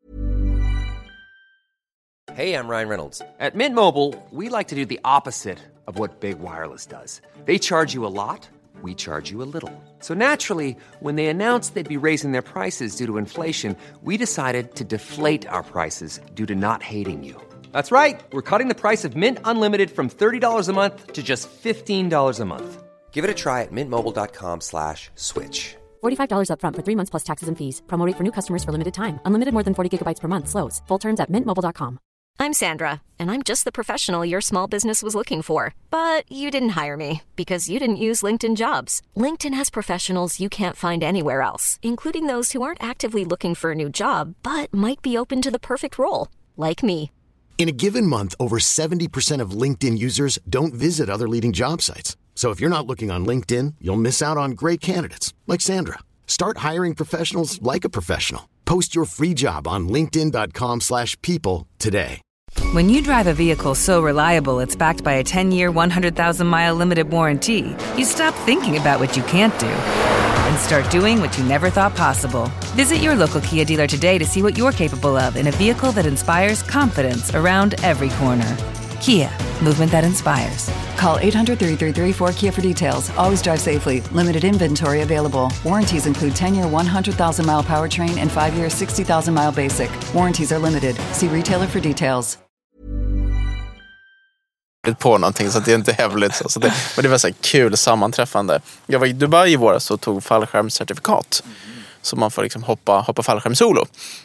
Hey, I'm Ryan Reynolds. At Mint Mobile, we like to do the opposite of what Big Wireless does. They charge you a lot, we charge you a little. So naturally, when they announced they'd be raising their prices due to inflation, we decided to deflate our prices due to not hating you. That's right. We're cutting the price of Mint Unlimited from thirty dollars a month to just fifteen dollars a month. Give it a try at mintmobile.com slash switch. forty-five dollars up front for three months plus taxes and fees. Promo rate for new customers for limited time. Unlimited more than forty gigabytes per month slows. Full terms at mint mobile dot com. I'm Sandra, and I'm just the professional your small business was looking for. But you didn't hire me because you didn't use LinkedIn Jobs. LinkedIn has professionals you can't find anywhere else, including those who aren't actively looking for a new job, but might be open to the perfect role, like me. In a given month, over seventy percent of LinkedIn users don't visit other leading job sites. So if you're not looking on LinkedIn, you'll miss out on great candidates like Sandra. Start hiring professionals like a professional. Post your free job on linkedin dot com slash people today. When you drive a vehicle so reliable it's backed by a ten-year, one hundred thousand mile limited warranty, you stop thinking about what you can't do and start doing what you never thought possible. Visit your local Kia dealer today to see what you're capable of in a vehicle that inspires confidence around every corner. Kia, movement that inspires. Call eight hundred, three three three, four K I A for details. Always drive safely. Limited inventory available. Warranties include ten-year, one hundred thousand mile powertrain and five-year, sixty thousand mile basic. Warranties are limited. See retailer for details. På någonting så att det är inte hemligt så, så det, men det var så här kul sammanträffande. Jag var i Dubai i våras och tog fallskärmscertifikat mm. så man får liksom hoppa, hoppa fallskärm solo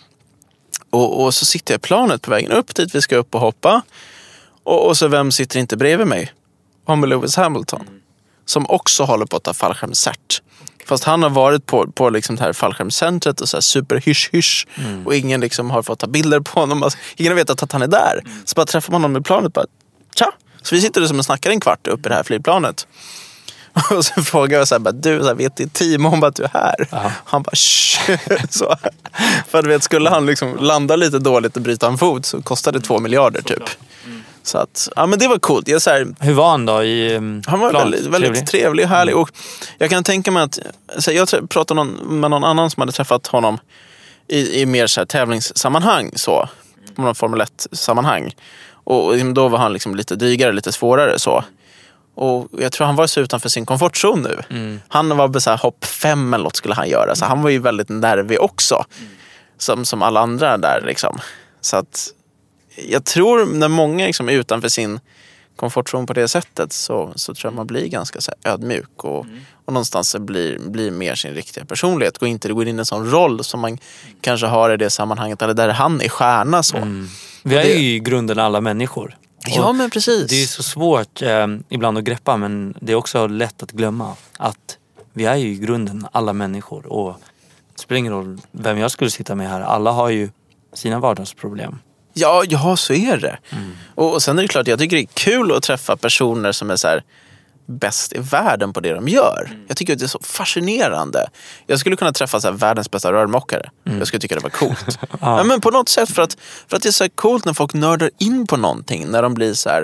och, och så sitter jag i planet på vägen upp dit vi ska upp och hoppa och, och så vem sitter inte bredvid mig? Om Lewis Hamilton mm. som också håller på att ta fallskärmscert. Fast han har varit på, på liksom det här fallskärmscentret och så här super hysch hysch mm. och ingen liksom har fått ta bilder på honom. Alltså, ingen vet att han är där. Mm. Så bara träffar man honom i planet bara tja. Så vi sitter som och snackar en kvart upp i det här flygplanet. Och så frågar jag så här, bara, du så här, vet ditt team om att du är här? Aha. Han bara, så. För att vet, skulle han liksom landa lite dåligt och bryta en fot så kostade det två miljarder typ. Mm. Så att, ja men det var coolt. Jag, så här, hur var han då i um, Han var plan? väldigt, väldigt trevlig. trevlig och härlig. Och jag kan tänka mig att, så här, jag pratade någon, med någon annan som hade träffat honom i, i mer så här, tävlingssammanhang så. På någon Formel ett-sammanhang. Och då var han liksom lite drygare, lite svårare så. Och jag tror han var så utanför sin komfortzon nu. Mm. Han var så här, hopp fem eller något skulle han göra. Så han var ju väldigt nervig också. Mm. Som, som alla andra där liksom. Så att jag tror när många liksom är utanför sin komfortzon på det sättet så, så tror jag man blir ganska så här, ödmjuk. Och, mm. och någonstans blir, blir mer sin riktiga personlighet. Går inte går in i en sån roll som man mm. kanske har i det sammanhanget. Eller där han är stjärna så. Mm. Vi är ju i grunden alla människor. Ja, men precis. Det är så svårt eh, ibland att greppa, men det är också lätt att glömma att vi är ju i grunden alla människor. Och det spelar ingen roll vem jag skulle sitta med här. Alla har ju sina vardagsproblem. Ja, ja så är det. Mm. Och, och sen är det klart, jag tycker det är kul att träffa personer som är så här bäst i världen på det de gör. Mm. Jag tycker att det är så fascinerande. Jag skulle kunna träffa så här världens bästa rörmokare. Mm. Jag skulle tycka det var coolt. ja. Ja, men på något sätt för att, för att det är så här coolt när folk nördar in på någonting. När de blir så här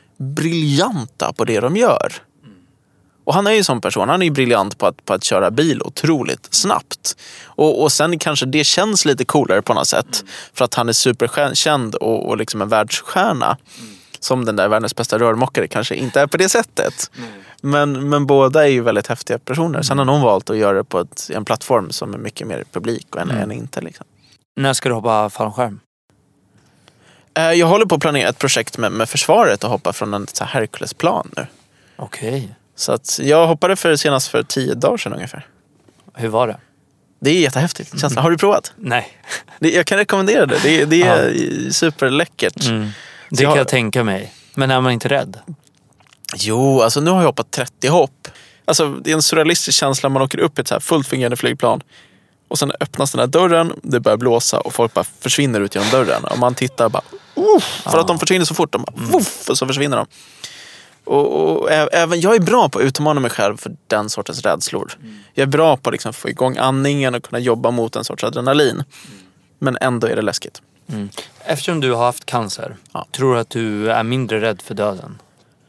briljanta på det de gör. Mm. Och han är ju en sån person. Han är ju briljant på att, på att köra bil otroligt snabbt. Och, och sen kanske det känns lite coolare på något sätt. Mm. För att han är superkänd och, och liksom en världsstjärna. Mm. Som den där världens bästa rörmokare kanske inte är på det sättet. Mm. Men, men båda är ju väldigt häftiga personer. Sen har någon valt att göra det på ett, en plattform som är mycket mer publik och än, mm. än inte. Liksom. När ska du hoppa fallskärm? Jag håller på att planera ett projekt med, med försvaret och hoppa från en så här Hercules-plan nu. Okej. Okay. Så att jag hoppade för senast för tio dagar sedan ungefär. Hur var det? Det är jättehäftigt. Mm. Har du provat? Nej. Det, jag kan rekommendera det. Det, det är ja. superläckert. Mm. Det kan jag tänka mig. Men är man inte rädd? Jo, alltså nu har jag hoppat trettio hopp. Alltså det är en surrealistisk känsla. Man åker upp i ett så här fullt fungerande flygplan. Och sen öppnas den här dörren. Det börjar blåsa och folk bara försvinner ut genom dörren. Och man tittar bara... Uff, för ja. att de försvinner så fort. De bara, mm. uff, och så försvinner de. Och, och även jag är bra på att utmana mig själv för den sortens rädslor. Mm. Jag är bra på att liksom få igång andningen och kunna jobba mot en sorts adrenalin. Mm. Men ändå är det läskigt. Mm. Eftersom du har haft cancer, ja. tror du att du är mindre rädd för döden?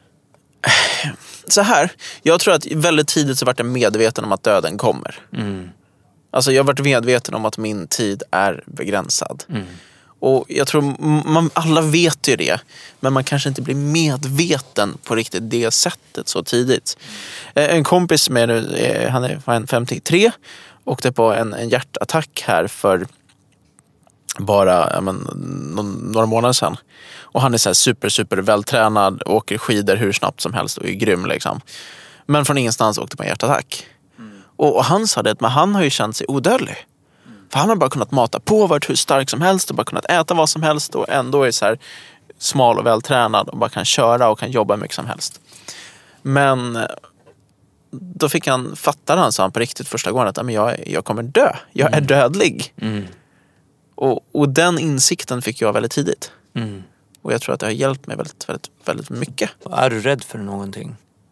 Så här, jag tror att väldigt tidigt så vart jag medveten om att döden kommer. Mm. Alltså jag har varit medveten om att min tid är begränsad. Mm. Och jag tror man, alla vet ju det, men man kanske inte blir medveten på riktigt det sättet så tidigt. En kompis med nu, han är femtiotre, åkte på en, en hjärtattack här för bara ja, men, några månader sedan. Och han är så här super, super vältränad, åker skidor hur snabbt som helst och är grym liksom. Men från ingenstans åkte på en hjärtattack. Mm. Och, och han sa det att men han har ju känt sig odödlig. Mm. För han har bara kunnat mata på, varit hur stark som helst och bara kunnat äta vad som helst och ändå är så här smal och vältränad och bara kan köra och kan jobba mycket som helst. Men då fick han, fattade han, sa han på riktigt första gången att men jag, jag kommer dö. Jag är mm. dödlig. Mm. Och, och den insikten fick jag väldigt tidigt. Mm. Och jag tror att det har hjälpt mig väldigt, väldigt, väldigt mycket. Och är du rädd för någonting?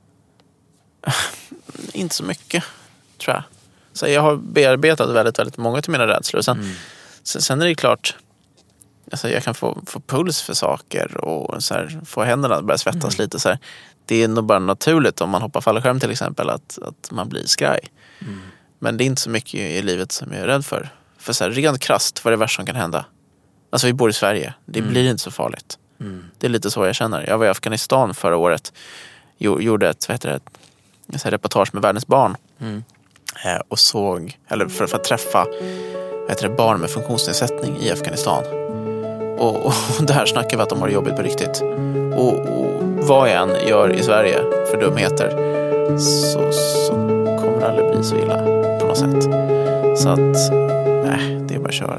Inte så mycket, tror jag. Så jag har bearbetat väldigt, väldigt många till mina rädslor. Sen, mm. sen, sen är det klart, alltså jag kan få, få puls för saker och så här, få händerna att börja svettas mm. lite. Så här. Det är nog bara naturligt om man hoppar fallskärm till exempel att, att man blir skraj. Mm. Men det är inte så mycket i livet som jag är rädd för. För så här, rent krasst, vad är det värsta som kan hända? Alltså vi bor i Sverige, det mm. blir inte så farligt. Mm. Det är lite så jag känner. Jag var i Afghanistan förra året, gjorde ett, vad heter det, ett reportage med världens barn. Mm. Eh, och såg, eller för, för att träffa vad heter det, barn med funktionsnedsättning i Afghanistan. Och, och det här snackar vi att de har jobbigt på riktigt. Och, och vad jag än gör i Sverige för dumheter så, så kommer det aldrig bli så illa på något sätt. Så att, nej, det är bara att köra.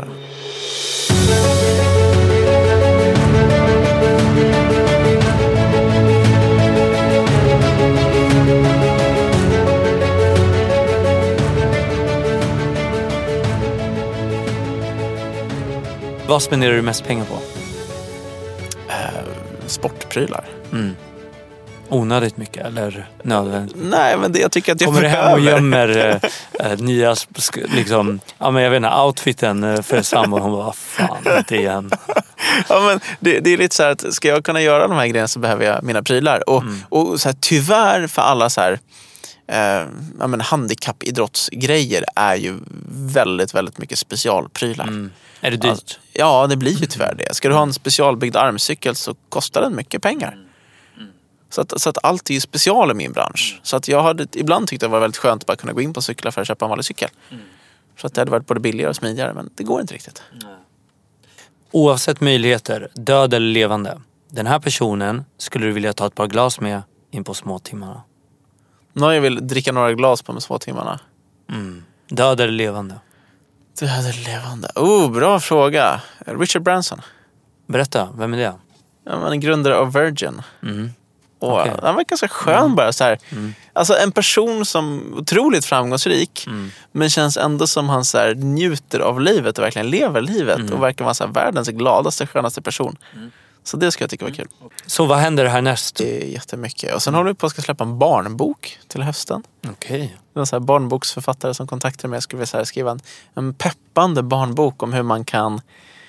Vad spenderar du mest pengar på? Eh, sportprylar. Mm. Onödigt mycket eller nödvändigt? Nej, men det jag tycker att jag kommer du hem och gömmer äh, nya liksom, ja men jag vet inte, outfiten för sambo, hon bara, fan, inte igen. Ja, men det, det är lite så här att ska jag kunna göra de här grejerna så behöver jag mina prylar. Och, mm. och så här, tyvärr för alla så här eh, ja, men handikappidrottsgrejer är ju väldigt, väldigt mycket specialprylar. Mm. Är det dyrt? Alltså, ja, det blir ju tyvärr det. Ska du ha en specialbyggd armcykel så kostar den mycket pengar. Mm. Så att, så att allt är ju special i min bransch. Mm. Så att jag hade ibland tyckt det var väldigt skönt att bara kunna gå in på cyklar för att köpa en vanlig cykel. Mm. Så att det hade varit både billigare och smidigare, men det går inte riktigt. Mm. Oavsett möjligheter, död eller levande, den här personen skulle du vilja ta ett par glas med in på småtimmarna? Nå, jag vill dricka några glas på med småtimmarna. Mm. Död eller levande? Död eller levande? Oh, bra fråga. Richard Branson. Berätta, vem är det? Ja, man är grundare av Virgin. Mm. Och okay. Han var ganska skön mm. bara så här. Mm. Alltså en person som otroligt framgångsrik mm. men känns ändå som han så här, njuter av livet och verkligen lever livet mm. och verkar vara så här, världens gladaste, skönaste person. Mm. Så det ska jag tycka var kul. Så vad händer här näst? Det är jättemycket. Och sen håller vi på att ska släppa en barnbok till hösten. Okej. Okay. Det är en så här barnboksförfattare som kontaktade mig. Jag skulle vilja skriva en, en peppande barnbok om hur man kan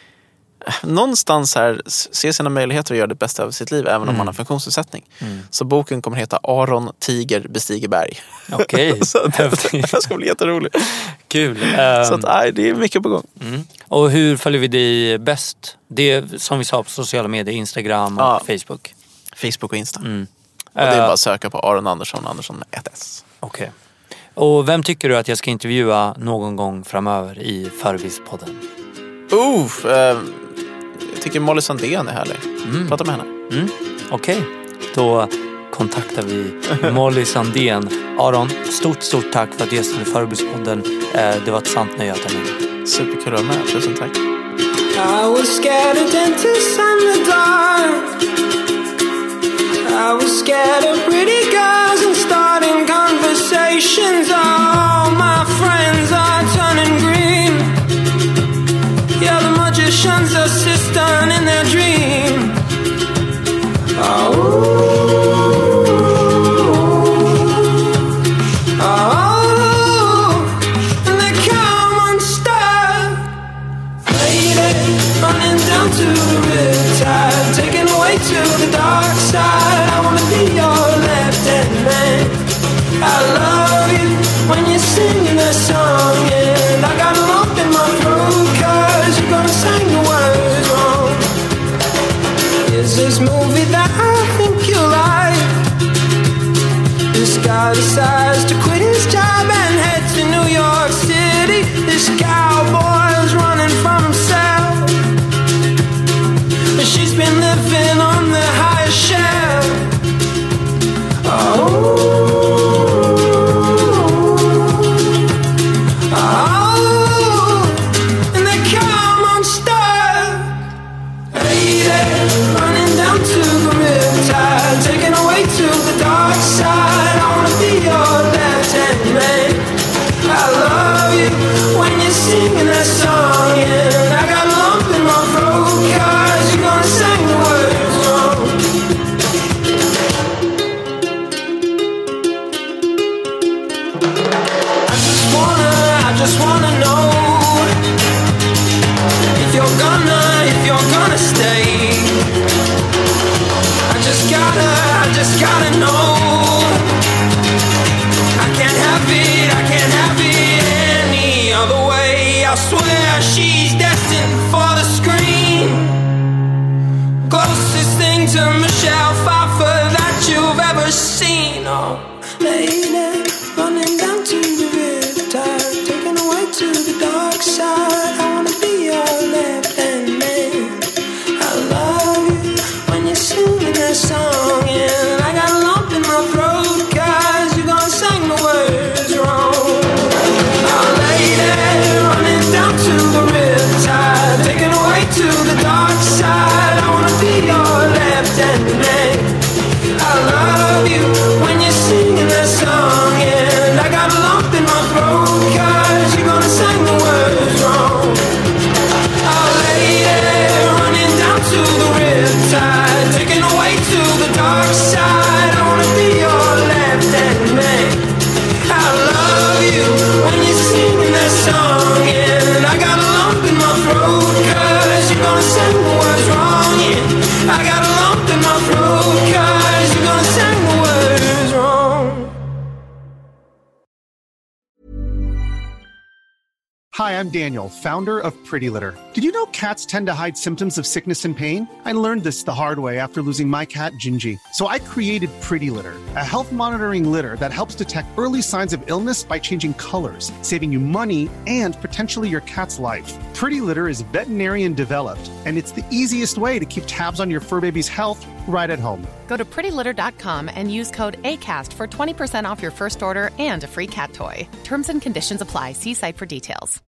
någonstans här se sina möjligheter att göra det bästa av sitt liv även om mm. man har funktionsnedsättning. Mm. Så boken kommer heta Aron Tiger bestiger berg. Okej. Okay. Så det, det ska bli jätteroligt. Kul. Um, så att, nej, det är mycket på gång. Mm. Och hur följer vi dig bäst? Det är som vi sa på sociala medier, Instagram och ja. Facebook. Facebook och Insta. Mm. Och det är bara att söka på Aron Andersson, Andersson med ett S. Okej. Okay. Och vem tycker du att jag ska intervjua någon gång framöver i Förbispodden? Uh, uh, jag tycker Molly Sandén är härlig. Mm. Prata med henne. Mm. Okej, okay. Då kontaktar vi Molly Sandén. Aron, stort, stort tack för att gästen i Förbispodden. Eh, det var ett sant nöje att ha med. Superkul att vara med, tusen tack. I was scared of dentists and the dark. I was scared of pretty girls and starting conversations. All my friends are turning green. Yeah, the magician's assistant in their dream. Oh, oh, and they come unstuck. Lady, running down to the riptide, taken away to the dark side. I wanna be your left-hand man. I love you. singing that song, and I got a lump in my throat, cause you're gonna sing the words wrong. I just wanna, I just wanna know if you're gonna, if you're gonna stay. I just gotta, I just gotta know. I can't have it, I can't have it any other way. I swear she's destined for the screen. Closest thing to Michelle Pfeiffer that you've ever seen. Oh, lady, running down to the riptide, taken away to the dark side. I wanna be your left-hand man. I love you when you're singing that song, and I got a lump in my throat, cause you're gonna sing the words wrong. Oh, lady, running down to the riptide, taken away to the dark side. I wanna be your left-hand man. I love you when you're singing that song, and I got a lump in my throat, cause you're gonna sing the words wrong. Oh, lady, running down to the riptide, taken away to the dark side. I wanna be your left-hand man. I love you when you're singing that song, and I got a lump in my throat, cause you're gonna sing the words wrong. Yeah, I got a lump in my throat, cause you're gonna sing the words wrong. Hi, I'm Daniel, founder of Pretty Litter. Did you know cats tend to hide symptoms of sickness and pain? I learned this the hard way after losing my cat, Gingy. So I created Pretty Litter, a health monitoring litter that helps detect early signs of illness by changing colors, saving you money and potentially your cat's life. Pretty Litter is veterinarian developed, and it's the easiest way to keep tabs on your fur baby's health right at home. Go to pretty litter dot com and use code ACAST for twenty percent off your first order and a free cat toy. Terms and conditions apply. See site for details.